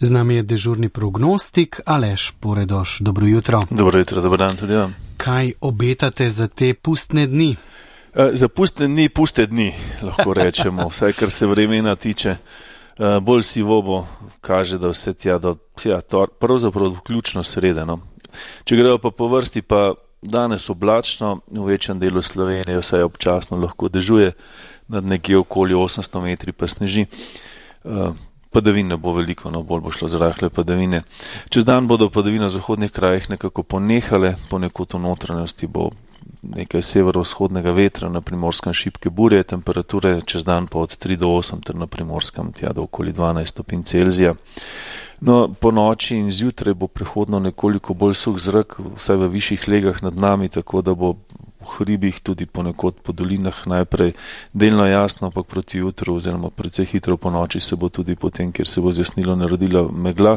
Z nami je dežurni prognostik Aleš Poredoš. Dobro jutro. Dobro jutro, dober dan tudi vam. Kaj obetate za te pustne dni? Za pustne dni, puste dni, lahko rečemo, vsaj kar se vremena tiče. Bolj sivo bo, kaže, da vse tja do pravzaprav vključno srede. No. Če grejo pa po vrsti, pa danes oblačno, v večjem delu Slovenije vsaj občasno lahko dežuje, nad nekje okoli 800 metri pa sneži. Padavin ne bo veliko, no, bolj bo šlo za rahle padavine. Čez dan bodo padavine v zahodnih krajih nekako ponehale, ponekod v notranjosti bo nekaj severovzhodnega vetra, na Primorskem šibke burje, temperature čez dan pa od 3 do 8, ter na Primorskem tja do okoli 12 stopinj Celzija. No, po noči in zjutraj bo prehodno nekoliko bolj suh zrak, vsaj v višjih legah nad nami, tako da bo v hribih tudi ponekod po dolinah najprej delno jasno, ampak proti jutru oziroma precej hitro po noči se bo tudi potem, kjer se bo zjasnilo, narodila megla.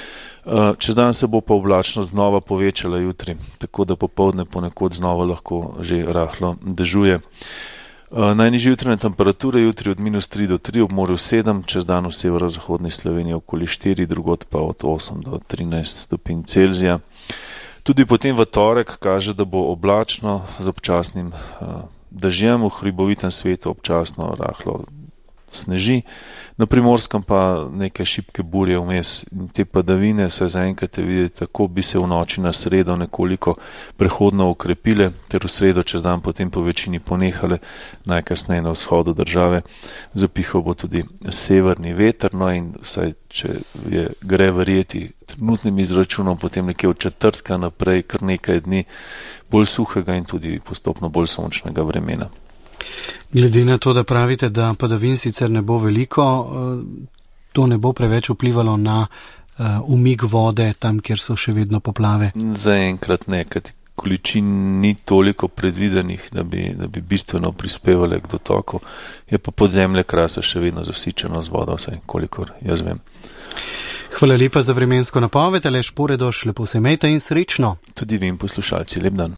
Čez dan se bo pa oblačnost znova povečala jutri, tako da popoldne ponekod znova lahko že rahlo dežuje. Najnižje jutranje temperature jutri od -3 do 3, ob morju 7, čez dan v severozahodni Sloveniji okoli 4, drugod pa od 8 do 13 stopinj Celzija. Tudi potem v torek kaže, da bo oblačno z občasnim dežjem, v hribovitem svetu občasno rahlo sneži, na Primorskem pa nekaj šibke burje vmes. In te padavine, saj zaenkrat je videti, tako bi se v noči na sredo nekoliko prehodno okrepile, ter v sredo čez dan potem po večini ponehale, najkasneje na vzhodu države. Zapihal bo tudi severni veter, no in vsaj če gre verjeti trenutnim izračunom, potem nekje od četrtka naprej kar nekaj dni bolj suhega in tudi postopno bolj sončnega vremena. Glede na to, da pravite, da padavin sicer ne bo veliko, to ne bo preveč vplivalo na umik vode tam, kjer so še vedno poplave? Zaenkrat ne, ker količin ni toliko predvidenih, da bi bistveno prispevale k dotoku. Je pa podzemlje Krasa še vedno zasičeno z vodo, vsaj kolikor jaz vem. Hvala lepa za vremensko napoved, Aleš Poredoš, lepo se imejte in srečno. Tudi vi, poslušalci, lep dan.